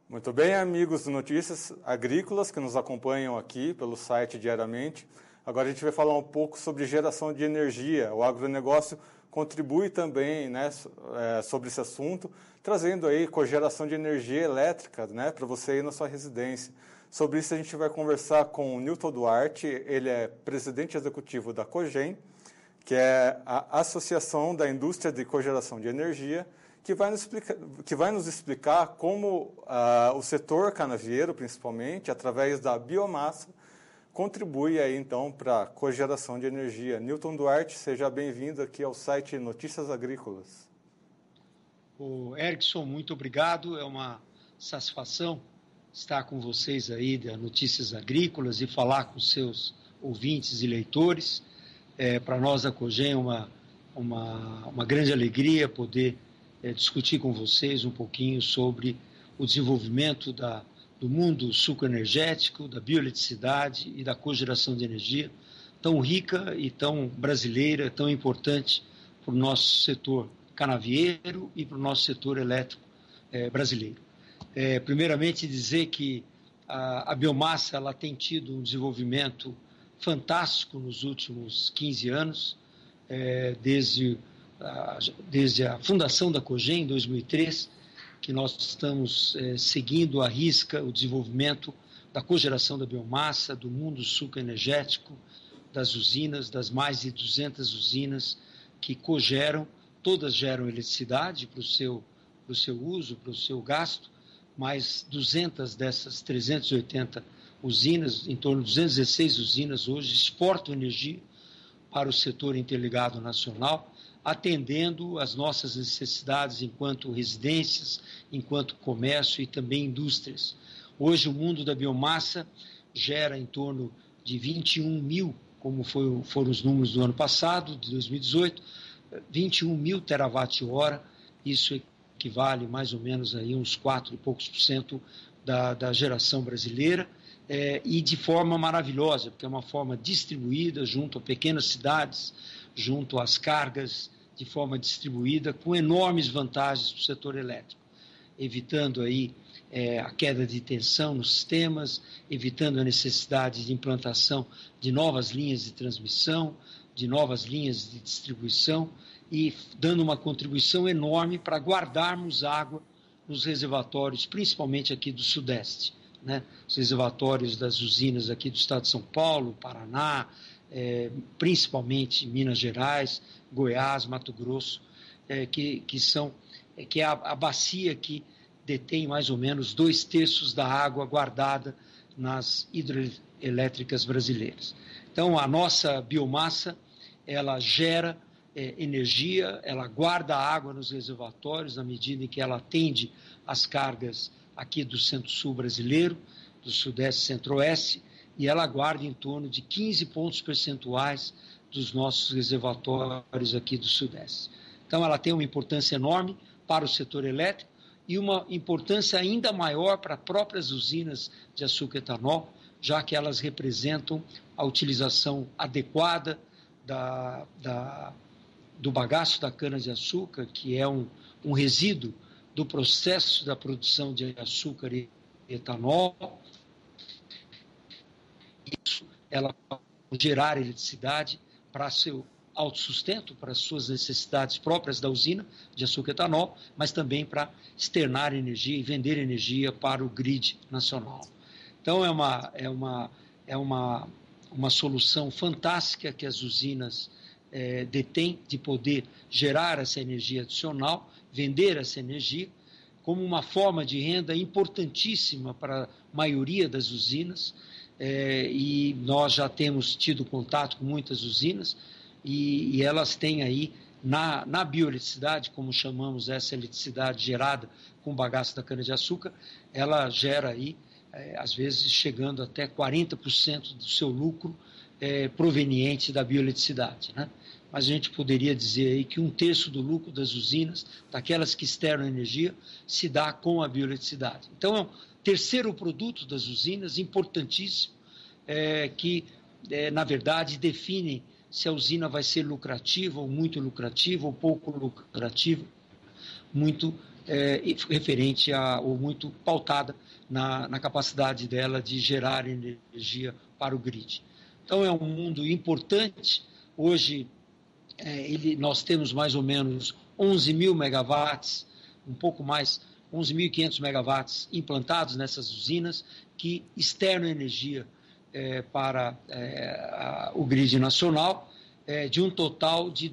Muito bem, amigos do Notícias Agrícolas que nos acompanham aqui pelo site diariamente. Agora a gente vai falar um pouco sobre geração de energia. O agronegócio contribui também, né, sobre esse assunto, trazendo aí cogeração de energia elétrica, né, para você ir na sua residência. Sobre isso a gente vai conversar com o Newton Duarte, ele é presidente executivo da Cogem, que é a Associação da Indústria de Cogeração de Energia, que vai nos explicar como o setor canavieiro, principalmente, através da biomassa, contribui aí, então, para a cogeração de energia. Newton Duarte, seja bem-vindo aqui ao site Notícias Agrícolas. O Erickson, muito obrigado. É uma satisfação estar com vocês aí da Notícias Agrícolas e falar com seus ouvintes e leitores. Para nós da Cogem é uma grande alegria poder discutir com vocês um pouquinho sobre o desenvolvimento do mundo sucroenergético, da bioeletricidade e da cogeração de energia, tão rica e tão brasileira, tão importante para o nosso setor canavieiro e para o nosso setor elétrico brasileiro. Primeiramente, dizer que a biomassa ela tem tido um desenvolvimento fantástico nos últimos 15 anos, desde a fundação da Cogem, em 2003, que nós estamos seguindo à risca o desenvolvimento da cogeração da biomassa, do mundo sucroenergético, das usinas, das mais de 200 usinas que cogeram, todas geram eletricidade para o seu uso, para o seu gasto, mas 200 dessas 380 usinas, em torno de 216 usinas hoje, exportam energia para o setor interligado nacional, atendendo às nossas necessidades enquanto residências, enquanto comércio e também indústrias. Hoje o mundo da biomassa gera em torno de 21 mil, como foram os números do ano passado, de 2018, 21 mil terawatt-hora, isso equivale mais ou menos a uns 4 e poucos por cento da geração brasileira, e de forma maravilhosa, porque é uma forma distribuída junto a pequenas cidades, junto às cargas, de forma distribuída, com enormes vantagens para o setor elétrico, evitando aí a queda de tensão nos sistemas, evitando a necessidade de implantação de novas linhas de transmissão, de novas linhas de distribuição e dando uma contribuição enorme para guardarmos água nos reservatórios, principalmente aqui do Sudeste, né? Os reservatórios das usinas aqui do estado de São Paulo, Paraná, principalmente Minas Gerais, Goiás, Mato Grosso, que é a bacia que detém mais ou menos 2/3 da água guardada nas hidroelétricas brasileiras. Então, a nossa biomassa, ela gera energia, ela guarda a água nos reservatórios na medida em que ela atende às cargas aqui do Centro-Sul brasileiro, do Sudeste e Centro-Oeste, e ela guarda em torno de 15 pontos percentuais dos nossos reservatórios aqui do Sudeste. Então, ela tem uma importância enorme para o setor elétrico e uma importância ainda maior para as próprias usinas de açúcar e etanol, já que elas representam a utilização adequada do bagaço da cana-de-açúcar, que é um resíduo do processo da produção de açúcar e etanol. Isso, ela pode gerar eletricidade para seu autossustento, para as suas necessidades próprias da usina de açúcar e etanol, mas também para externar energia e vender energia para o grid nacional. Então, é uma solução fantástica que as usinas detêm de poder gerar essa energia adicional, vender essa energia, como uma forma de renda importantíssima para a maioria das usinas, e nós já temos tido contato com muitas usinas, e elas têm aí, na bioeletricidade, como chamamos essa eletricidade gerada com bagaço da cana-de-açúcar, ela gera aí, às vezes, chegando até 40% do seu lucro proveniente da bioeletricidade, né? Mas a gente poderia dizer aí que 1/3 do lucro das usinas, daquelas que externam energia, se dá com a bioeletricidade. Então, é um terceiro produto das usinas, importantíssimo, que, na verdade, define se a usina vai ser lucrativa ou muito lucrativa ou pouco lucrativa, muito referente ou muito pautada na capacidade dela de gerar energia para o grid. Então, é um mundo importante. Hoje, nós temos mais ou menos 11 mil megawatts, um pouco mais, 11.500 megawatts implantados nessas usinas, que externam energia para o grid nacional, de um total de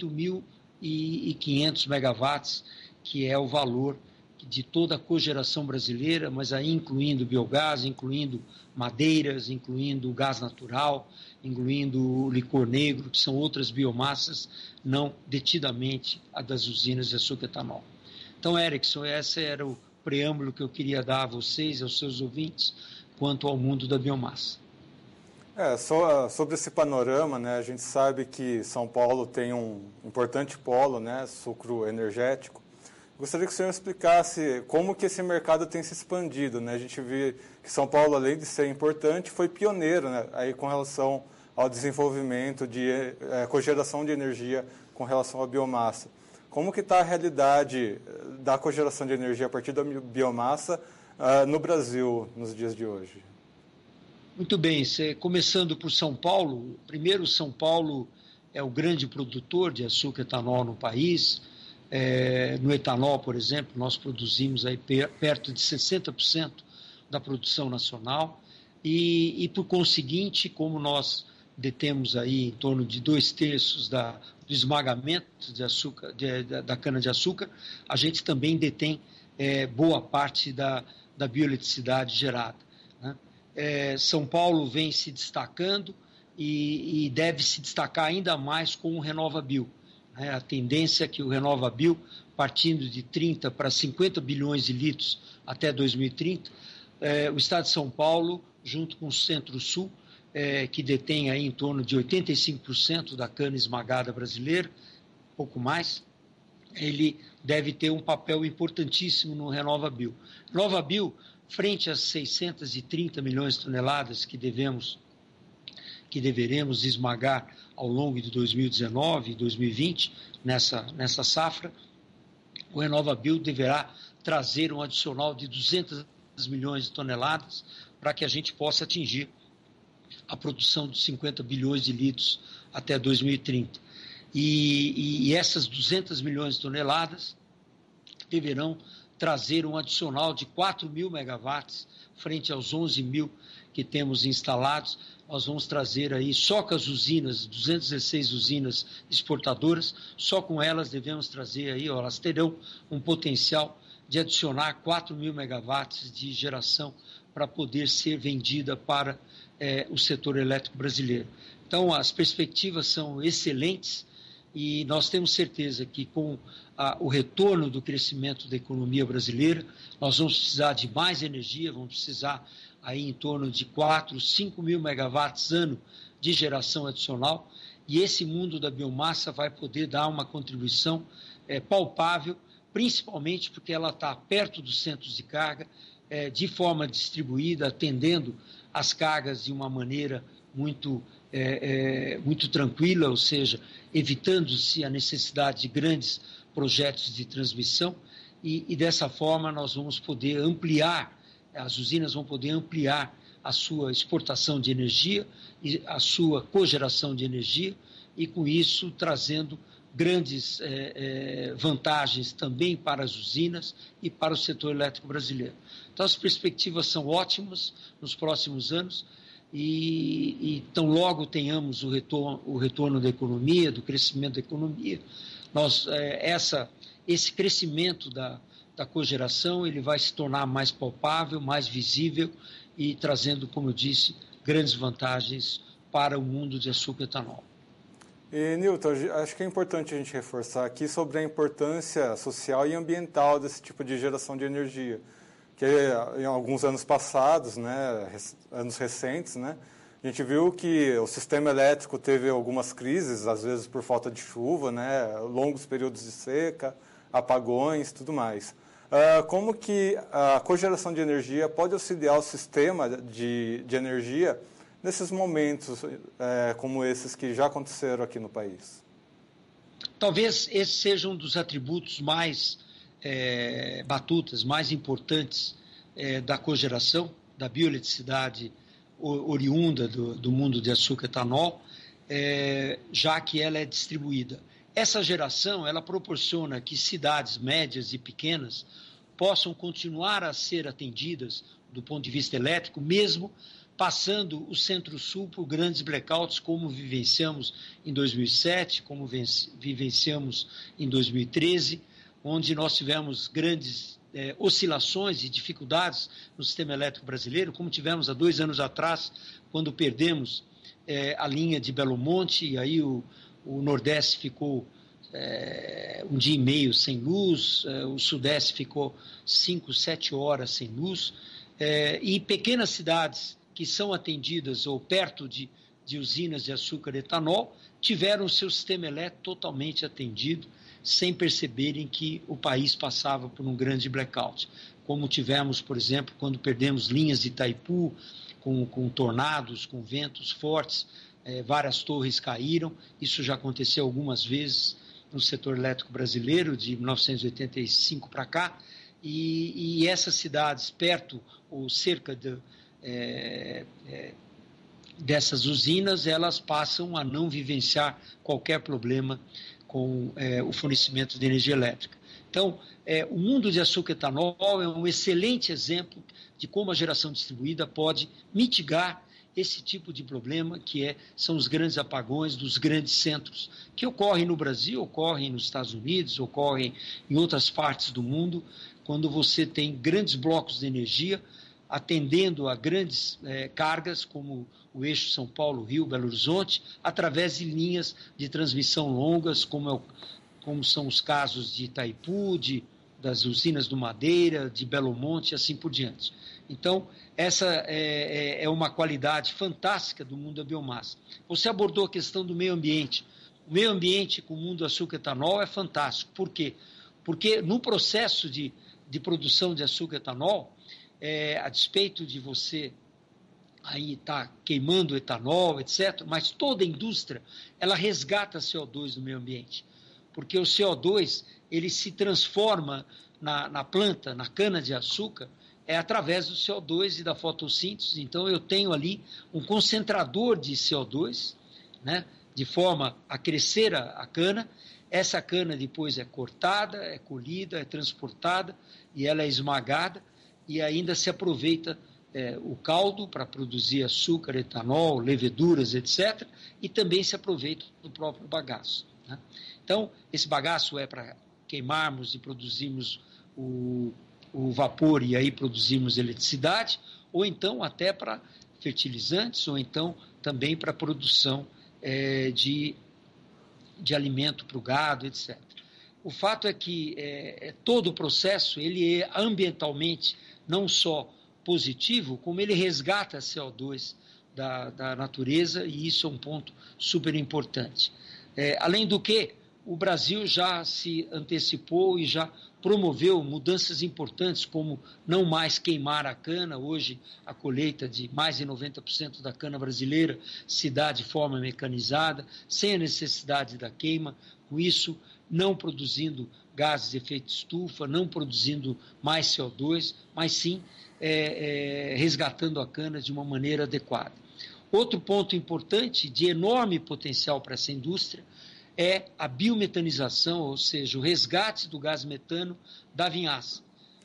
18.500 megawatts, que é o valor de toda a cogeração brasileira, mas aí incluindo biogás, incluindo madeiras, incluindo gás natural, incluindo licor negro, que são outras biomassas não detidamente a das usinas de açúcar e etanol. Então, Erickson, esse era o preâmbulo que eu queria dar a vocês, aos seus ouvintes, quanto ao mundo da biomassa. Só sobre esse panorama, né, a gente sabe que São Paulo tem um importante polo, né, sucro energético. Gostaria que o senhor explicasse como que esse mercado tem se expandido, né? A gente vê que São Paulo, além de ser importante, foi pioneiro, né, aí com relação ao desenvolvimento de cogeração de energia com relação à biomassa. Como que está a realidade da cogeração de energia a partir da biomassa no Brasil nos dias de hoje? Muito bem, começando por São Paulo. Primeiro, São Paulo é o grande produtor de açúcar e etanol no país. No etanol, por exemplo, nós produzimos aí perto de 60% da produção nacional e, por conseguinte, como nós detemos aí em torno de 2/3 do esmagamento de açúcar, da cana-de-açúcar, a gente também detém boa parte da bioeletricidade gerada, né? São Paulo vem se destacando e deve se destacar ainda mais com o RenovaBio. A tendência é que o RenovaBio, partindo de 30 para 50 bilhões de litros até 2030, o Estado de São Paulo, junto com o Centro-Sul, que detém aí em torno de 85% da cana esmagada brasileira, pouco mais, ele deve ter um papel importantíssimo no RenovaBio. RenovaBio, frente às 630 milhões de toneladas que deveremos esmagar ao longo de 2019 e 2020, nessa safra, o RenovaBio deverá trazer um adicional de 200 milhões de toneladas para que a gente possa atingir a produção de 50 bilhões de litros até 2030. E essas 200 milhões de toneladas deverão trazer um adicional de 4 mil megawatts frente aos 11 mil que temos instalados. Nós vamos trazer aí, só com as usinas, 216 usinas exportadoras, só com elas devemos trazer aí, elas terão um potencial de adicionar 4 mil megawatts de geração para poder ser vendida para o setor elétrico brasileiro. Então, as perspectivas são excelentes e nós temos certeza que com o retorno do crescimento da economia brasileira, nós vamos precisar de mais energia, vamos precisar aí em torno de 4, 5 mil megawatts ano de geração adicional, e esse mundo da biomassa vai poder dar uma contribuição palpável, principalmente porque ela está perto dos centros de carga, de forma distribuída, atendendo as cargas de uma maneira muito tranquila, ou seja, evitando-se a necessidade de grandes projetos de transmissão, e dessa forma nós vamos poder ampliar, as usinas vão poder ampliar a sua exportação de energia e a sua cogeração de energia, e com isso trazendo grandes vantagens também para as usinas e para o setor elétrico brasileiro. Então as perspectivas são ótimas nos próximos anos, e tão logo tenhamos o retorno da economia, do crescimento da economia, esse crescimento da cogeração ele vai se tornar mais palpável, mais visível e trazendo, como eu disse, grandes vantagens para o mundo de açúcar e etanol. E, Newton, acho que é importante a gente reforçar aqui sobre a importância social e ambiental desse tipo de geração de energia, que em alguns anos passados, né, anos recentes, né, a gente viu que o sistema elétrico teve algumas crises, às vezes por falta de chuva, né, longos períodos de seca, apagões, tudo mais. Como que a cogeração de energia pode auxiliar o sistema de energia nesses momentos como esses que já aconteceram aqui no país? Talvez esse seja um dos atributos mais batutas mais importantes da cogeração, da bioeletricidade oriunda do mundo de açúcar e etanol, já que ela é distribuída. Essa geração, ela proporciona que cidades médias e pequenas possam continuar a ser atendidas do ponto de vista elétrico, mesmo passando o Centro-Sul por grandes blackouts, como vivenciamos em 2007, como vivenciamos em 2013, onde nós tivemos grandes oscilações e dificuldades no sistema elétrico brasileiro, como tivemos há 2 anos atrás, quando perdemos a linha de Belo Monte, e aí o Nordeste ficou 1 dia e meio sem luz, o Sudeste ficou 5, 7 horas sem luz, e pequenas cidades que são atendidas ou perto de usinas de açúcar e etanol tiveram o seu sistema elétrico totalmente atendido, sem perceberem que o país passava por um grande blackout, como tivemos, por exemplo, quando perdemos linhas de Itaipu, com tornados, com ventos fortes, várias torres caíram. Isso já aconteceu algumas vezes no setor elétrico brasileiro, de 1985 para cá, e essas cidades perto ou cerca dessas usinas, elas passam a não vivenciar qualquer problema com o fornecimento de energia elétrica. Então, o mundo de açúcar e etanol é um excelente exemplo de como a geração distribuída pode mitigar esse tipo de problema, que são os grandes apagões dos grandes centros, que ocorrem no Brasil, ocorrem nos Estados Unidos, ocorrem em outras partes do mundo, quando você tem grandes blocos de energia atendendo a grandes cargas, como o eixo São Paulo-Rio, Belo Horizonte, através de linhas de transmissão longas, como são os casos de Itaipu, das usinas do Madeira, de Belo Monte e assim por diante. Então, essa é uma qualidade fantástica do mundo da biomassa. Você abordou a questão do meio ambiente. O meio ambiente com o mundo do açúcar e etanol é fantástico. Por quê? Porque no processo de produção de açúcar e etanol, a despeito de você aí estar queimando etanol, etc., mas toda a indústria, ela resgata CO2 do meio ambiente, porque o CO2, ele se transforma na planta, na cana-de-açúcar, através do CO2 e da fotossíntese. Então, eu tenho ali um concentrador de CO2, né, de forma a crescer a cana. Essa cana depois é cortada, é colhida, é transportada e ela é esmagada, e ainda se aproveita o caldo para produzir açúcar, etanol, leveduras, etc., e também se aproveita do próprio bagaço, né? Então, esse bagaço é para queimarmos e produzirmos o vapor e aí produzirmos eletricidade, ou então até para fertilizantes, ou então também para produção de alimento para o gado, etc. O fato é que todo o processo, ele é ambientalmente não só positivo, como ele resgata CO2 da natureza, e isso é um ponto super importante. Além do que, o Brasil já se antecipou e já promoveu mudanças importantes, como não mais queimar a cana. Hoje, a colheita de mais de 90% da cana brasileira se dá de forma mecanizada, sem a necessidade da queima, com isso não produzindo gases de efeito estufa, não produzindo mais CO2, mas sim resgatando a cana de uma maneira adequada. Outro ponto importante, de enorme potencial para essa indústria, é a biometanização, ou seja, o resgate do gás metano da vinhaça.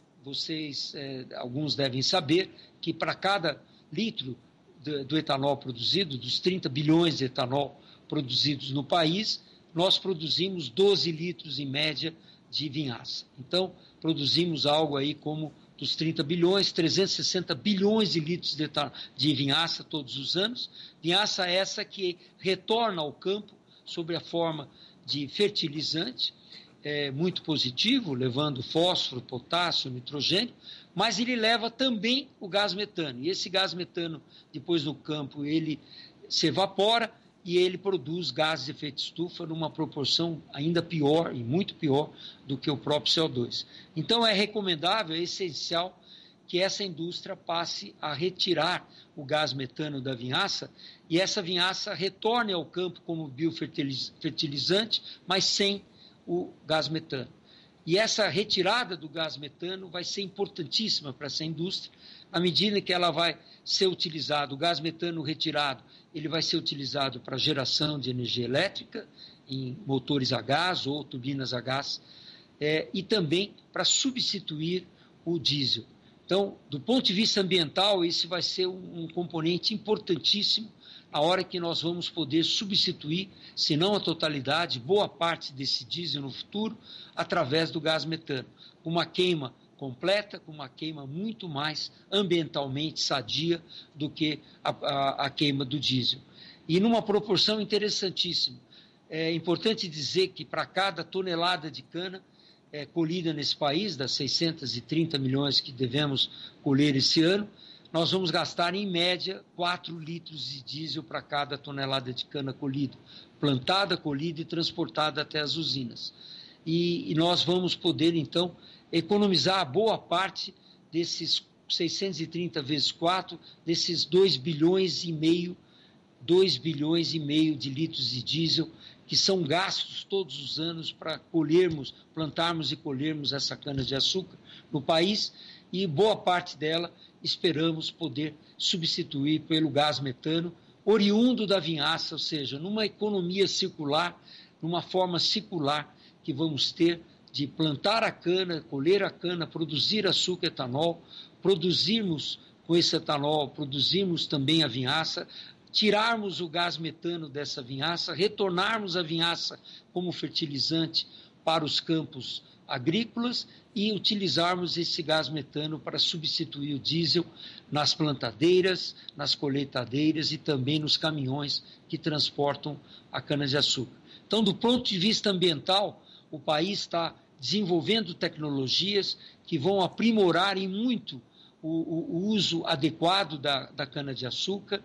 Alguns devem saber que para cada litro do etanol produzido, dos 30 bilhões de etanol produzidos no país, nós produzimos 12 litros em média de vinhaça. Então, produzimos algo aí como dos 30 bilhões, 360 bilhões de litros de vinhaça todos os anos. Vinhaça essa que retorna ao campo sob a forma de fertilizante, muito positivo, levando fósforo, potássio, nitrogênio, mas ele leva também o gás metano. E esse gás metano, depois no campo, ele se evapora e ele produz gases de efeito estufa numa proporção ainda pior e muito pior do que o próprio CO2. Então, é recomendável, é essencial que essa indústria passe a retirar o gás metano da vinhaça e essa vinhaça retorne ao campo como biofertilizante, mas sem o gás metano. E essa retirada do gás metano vai ser importantíssima para essa indústria, à medida que ela vai ser utilizada, o gás metano retirado, ele vai ser utilizado para geração de energia elétrica, em motores a gás ou turbinas a gás, e também para substituir o diesel. Então, do ponto de vista ambiental, esse vai ser um componente importantíssimo a hora que nós vamos poder substituir, se não a totalidade, boa parte desse diesel no futuro, através do gás metano. Uma queima completa, com uma queima muito mais ambientalmente sadia do que a queima do diesel. E numa proporção interessantíssima. É importante dizer que para cada tonelada de cana colhida nesse país, das 630 milhões que devemos colher esse ano, nós vamos gastar, em média, 4 litros de diesel para cada tonelada de cana colhida, plantada, colhida e transportada até as usinas. E nós vamos poder, então, economizar boa parte desses 630 vezes 4, desses 2 bilhões e meio de litros de diesel, que são gastos todos os anos para plantarmos e colhermos essa cana-de-açúcar no país, e boa parte dela esperamos poder substituir pelo gás metano, oriundo da vinhaça, ou seja, numa economia circular, numa forma circular que vamos ter de plantar a cana, colher a cana, produzir açúcar, etanol, produzirmos com esse etanol, produzirmos também a vinhaça, tirarmos o gás metano dessa vinhaça, retornarmos a vinhaça como fertilizante para os campos agrícolas e utilizarmos esse gás metano para substituir o diesel nas plantadeiras, nas colheitadeiras e também nos caminhões que transportam a cana-de-açúcar. Então, do ponto de vista ambiental, o país está desenvolvendo tecnologias que vão aprimorar em muito o uso adequado da cana-de-açúcar,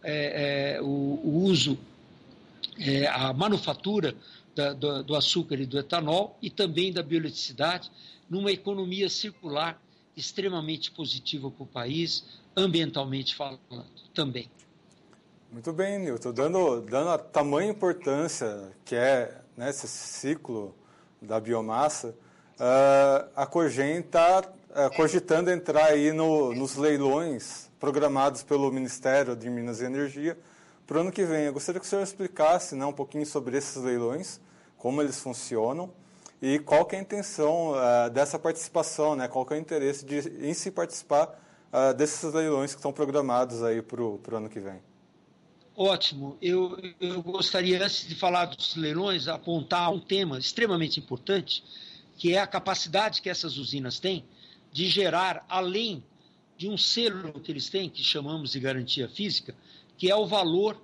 a manufatura do açúcar e do etanol e também da bioeletricidade, numa economia circular extremamente positiva para o país, ambientalmente falando também. Muito bem, Nilton. Dando a tamanha importância que é, né, esse ciclo da biomassa, a Cogen está cogitando entrar aí nos leilões programados pelo Ministério de Minas e Energia para o ano que vem. Eu gostaria que o senhor explicasse, né, um pouquinho sobre esses leilões, como eles funcionam e qual que é a intenção dessa participação, né, qual que é o interesse em se participar desses leilões que estão programados aí para o ano que vem. Ótimo. Eu gostaria, antes de falar dos leilões, apontar um tema extremamente importante, que é a capacidade que essas usinas têm de gerar, além de um selo que eles têm, que chamamos de garantia física, que é o valor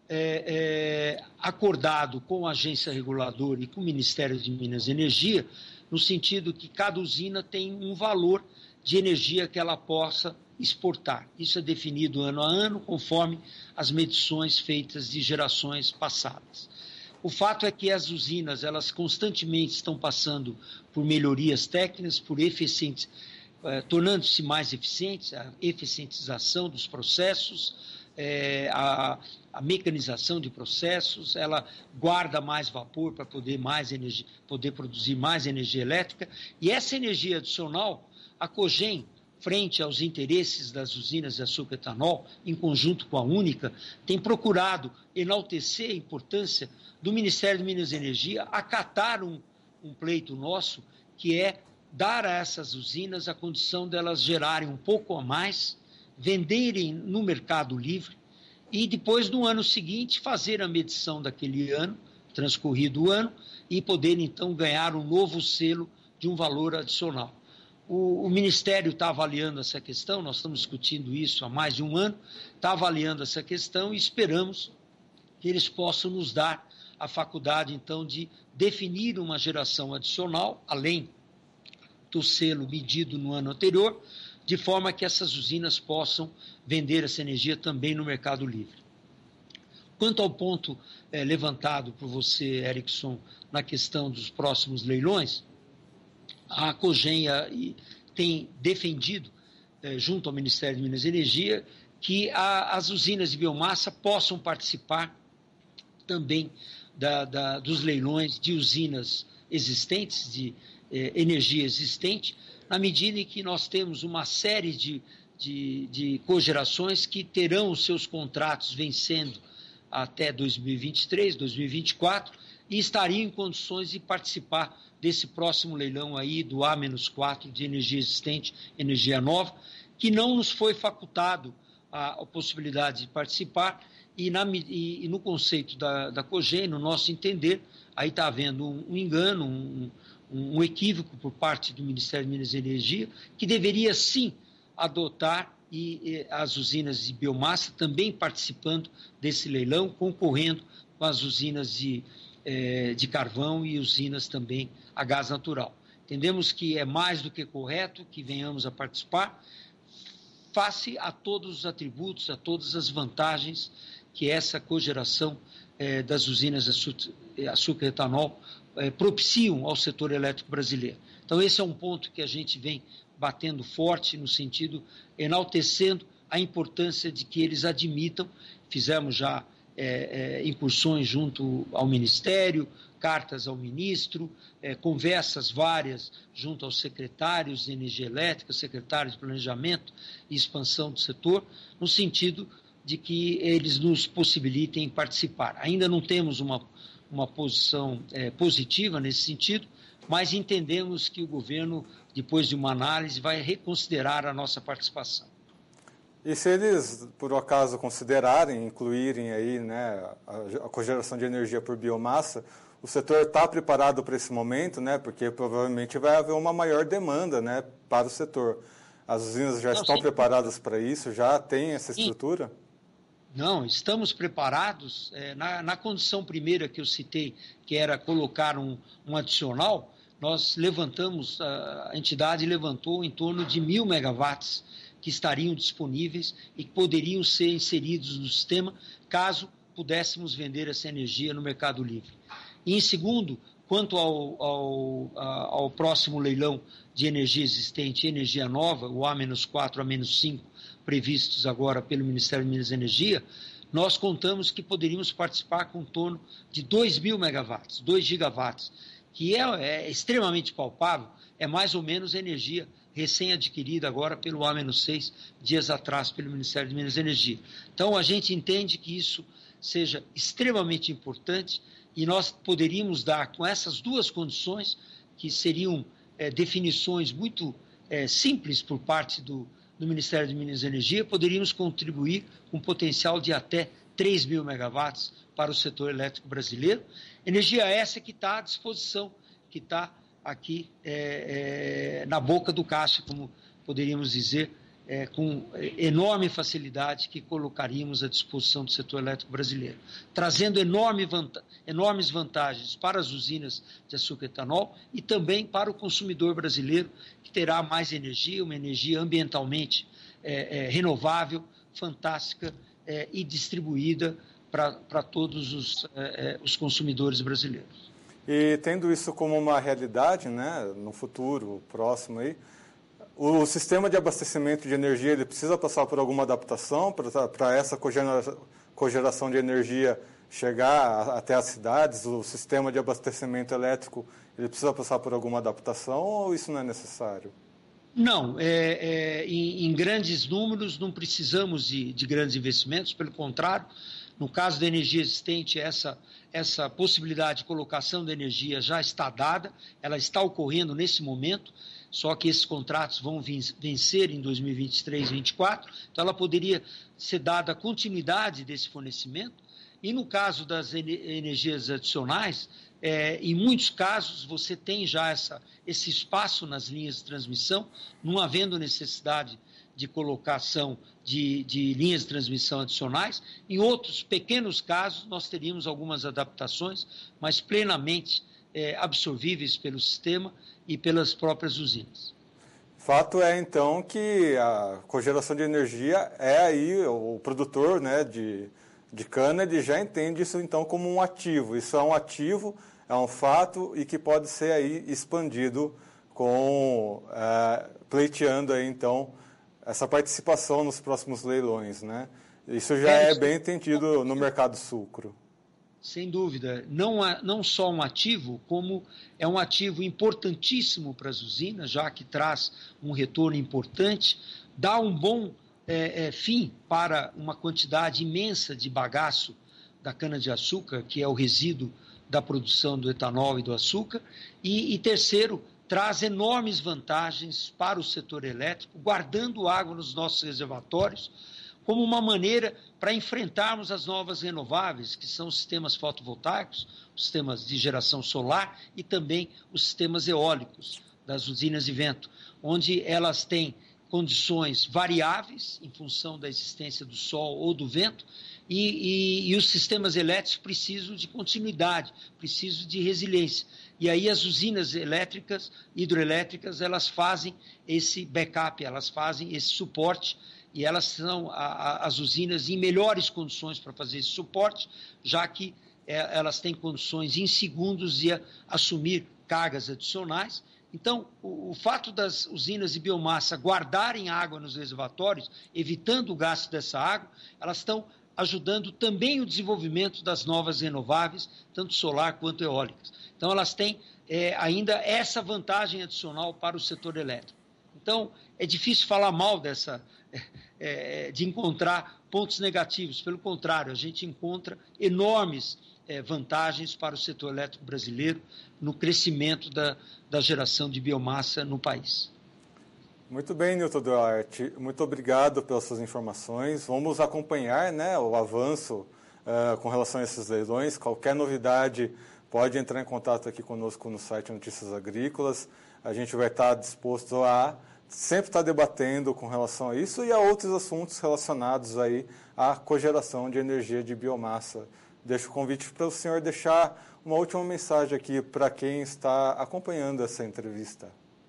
acordado com a agência reguladora e com o Ministério de Minas e Energia, no sentido que cada usina tem um valor de energia que ela possa exportar. Isso é definido ano a ano, conforme as medições feitas de gerações passadas. O fato é que as usinas, elas constantemente estão passando por melhorias técnicas, por tornando-se mais eficientes, a eficientização dos processos, a mecanização de processos, ela guarda mais vapor para poder produzir mais energia elétrica, e essa energia adicional, a Cogen, frente aos interesses das usinas de açúcar e etanol, em conjunto com a Única, tem procurado enaltecer a importância do Ministério de Minas e Energia acatar um pleito nosso, que é dar a essas usinas a condição delas gerarem um pouco a mais, venderem no mercado livre e depois, no ano seguinte, fazer a medição daquele ano, transcorrido o ano, e poder, então, ganhar um novo selo de um valor adicional. O Ministério está avaliando essa questão, nós estamos discutindo isso há mais de um ano, está avaliando essa questão e esperamos que eles possam nos dar a faculdade, então, de definir uma geração adicional, além do selo medido no ano anterior, de forma que essas usinas possam vender essa energia também no mercado livre. Quanto ao ponto levantado por você, Erickson, na questão dos próximos leilões, a Cogen tem defendido, junto ao Ministério de Minas e Energia, que as usinas de biomassa possam participar também dos leilões de usinas existentes, de energia existente, na medida em que nós temos uma série de cogerações que terão os seus contratos vencendo até 2023, 2024, e estariam em condições de participar desse próximo leilão aí do A-4 de energia existente, energia nova, que não nos foi facultado a possibilidade de participar, e no conceito da COGEN, no nosso entender, aí está havendo um engano, um equívoco por parte do Ministério de Minas e Energia, que deveria sim adotar as usinas de biomassa também participando desse leilão, concorrendo com as usinas de carvão e usinas também a gás natural. Entendemos que é mais do que correto que venhamos a participar, face a todos os atributos, a todas as vantagens que essa cogeração das usinas de açúcar e etanol propiciam ao setor elétrico brasileiro. Então, esse é um ponto que a gente vem batendo forte no sentido, enaltecendo a importância de que eles admitam. Fizemos já incursões junto ao Ministério, cartas ao ministro, conversas várias junto aos secretários de energia elétrica, secretários de planejamento e expansão do setor, no sentido de que eles nos possibilitem participar. Ainda não temos uma posição positiva nesse sentido, mas entendemos que o governo, depois de uma análise, vai reconsiderar a nossa participação. E se eles, por acaso, considerarem, incluírem aí, né, a cogeração de energia por biomassa, o setor está preparado para esse momento, né, porque provavelmente vai haver uma maior demanda, né, para o setor. As usinas já estão preparadas para isso? Já tem essa estrutura? Não, estamos preparados. Na condição primeira que eu citei, que era colocar um adicional, nós levantamos, a entidade levantou em torno de 1.000 megawatts que estariam disponíveis e que poderiam ser inseridos no sistema caso pudéssemos vender essa energia no mercado livre. E, em segundo, quanto ao próximo leilão de energia existente e energia nova, o A-4, A-5, previstos agora pelo Ministério de Minas e Energia, nós contamos que poderíamos participar com em torno de 2.000 megawatts, 2 gigawatts, que é extremamente palpável, é mais ou menos a energia recém-adquirida agora pelo A-6, dias atrás pelo Ministério de Minas e Energia. Então, a gente entende que isso seja extremamente importante e nós poderíamos dar, com essas duas condições, que seriam definições muito simples por parte do Ministério de Minas e Energia, poderíamos contribuir com um potencial de até 3.000 megawatts para o setor elétrico brasileiro. Energia essa que está à disposição, que está aqui na boca do caixa, como poderíamos dizer, com enorme facilidade que colocaríamos à disposição do setor elétrico brasileiro, trazendo enormes vantagens para as usinas de açúcar e etanol e também para o consumidor brasileiro, que terá mais energia, uma energia ambientalmente renovável, fantástica e distribuída para todos os consumidores brasileiros. E tendo isso como uma realidade, né, no futuro próximo aí, o sistema de abastecimento de energia ele precisa passar por alguma adaptação para essa cogeração de energia chegar até as cidades? O sistema de abastecimento elétrico ele precisa passar por alguma adaptação ou isso não é necessário? Não, em grandes números não precisamos de grandes investimentos, pelo contrário, no caso da energia existente, essa possibilidade de colocação de energia já está dada, ela está ocorrendo nesse momento, só que esses contratos vão vencer em 2023 e 2024, então ela poderia ser dada continuidade desse fornecimento. E no caso das energias adicionais, em muitos casos você tem já esse espaço nas linhas de transmissão, não havendo necessidade de colocação de linhas de transmissão adicionais. Em outros pequenos casos, nós teríamos algumas adaptações, mas plenamente absorvíveis pelo sistema e pelas próprias usinas. Fato é, então, que a cogeração de energia aí o produtor, né, de cana, ele já entende isso, então, como um ativo. Isso é um ativo, é um fato e que pode ser aí expandido pleiteando aí, então, essa participação nos próximos leilões, né? Isso já é bem entendido no mercado sucro. Sem dúvida. Não só um ativo, como é um ativo importantíssimo para as usinas, já que traz um retorno importante, dá um bom fim para uma quantidade imensa de bagaço da cana-de-açúcar, que é o resíduo da produção do etanol e do açúcar, e terceiro, traz enormes vantagens para o setor elétrico, guardando água nos nossos reservatórios, como uma maneira para enfrentarmos as novas renováveis, que são os sistemas fotovoltaicos, os sistemas de geração solar e também os sistemas eólicos das usinas de vento, onde elas têm condições variáveis em função da existência do sol ou do vento, e os sistemas elétricos precisam de continuidade, precisam de resiliência. E aí as usinas hidroelétricas, elas fazem esse backup, elas fazem esse suporte, e elas são as usinas em melhores condições para fazer esse suporte, já que elas têm condições em segundos de assumir cargas adicionais. Então, o fato das usinas de biomassa guardarem água nos reservatórios, evitando o gasto dessa água, elas estão ajudando também o desenvolvimento das novas renováveis, tanto solar quanto eólicas. Então, elas têm ainda essa vantagem adicional para o setor elétrico. Então, é difícil falar mal de encontrar pontos negativos. Pelo contrário, a gente encontra enormes vantagens para o setor elétrico brasileiro no crescimento da geração de biomassa no país. Muito bem, Newton Duarte. Muito obrigado pelas suas informações. Vamos acompanhar, né, o avanço com relação a esses leilões. Qualquer novidade pode entrar em contato aqui conosco no site Notícias Agrícolas. A gente vai estar disposto a sempre estar debatendo com relação a isso e a outros assuntos relacionados aí à cogeração de energia de biomassa. Deixo o convite para o senhor deixar uma última mensagem aqui para quem está acompanhando essa entrevista.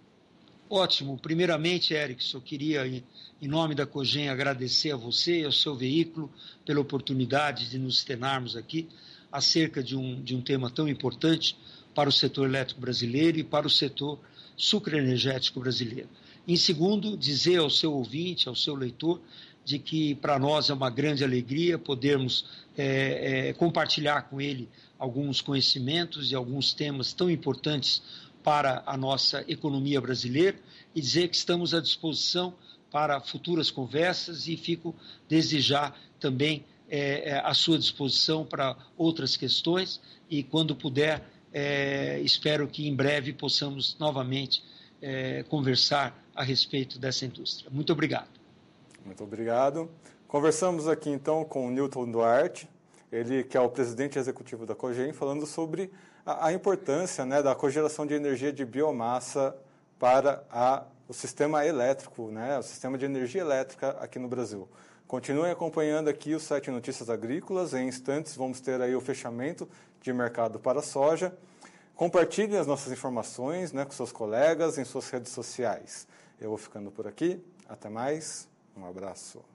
Ótimo. Primeiramente, Erickson, eu queria, em nome da Cogen, agradecer a você e ao seu veículo pela oportunidade de nos externarmos aqui acerca de um tema tão importante para o setor elétrico brasileiro e para o setor sucroenergético brasileiro. Em segundo, dizer ao seu ouvinte, ao seu leitor, de que para nós é uma grande alegria podermos compartilhar com ele alguns conhecimentos e alguns temas tão importantes para a nossa economia brasileira e dizer que estamos à disposição para futuras conversas e fico desde já também à sua disposição para outras questões e quando puder, espero que em breve possamos novamente conversar a respeito dessa indústria. Muito obrigado. Muito obrigado. Conversamos aqui então com o Newton Duarte, ele que é o presidente executivo da Cogen, falando sobre a importância, né, da cogeração de energia de biomassa para o sistema elétrico, né, o sistema de energia elétrica aqui no Brasil. Continuem acompanhando aqui o site Notícias Agrícolas. Em instantes vamos ter aí o fechamento de mercado para a soja. Compartilhem as nossas informações, né, com seus colegas em suas redes sociais. Eu vou ficando por aqui. Até mais. Um abraço.